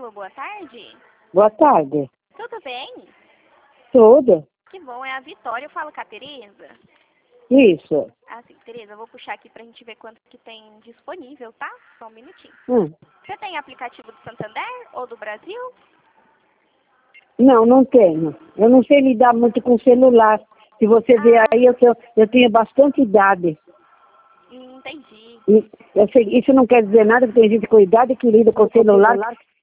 Alô, boa tarde. Boa tarde. Tudo bem? Tudo? Que bom, é a Vitória. Eu falo com a Tereza. Isso. Ah, sim, Tereza, eu vou puxar aqui pra gente ver quanto que tem disponível, tá? Só um minutinho. Você tem aplicativo do Santander ou do Brasil? Não, não tenho. Eu não sei lidar muito com celular. Se você ver aí, eu tenho bastante idade. Entendi. Isso não quer dizer nada, porque tem gente com idade que lida com celular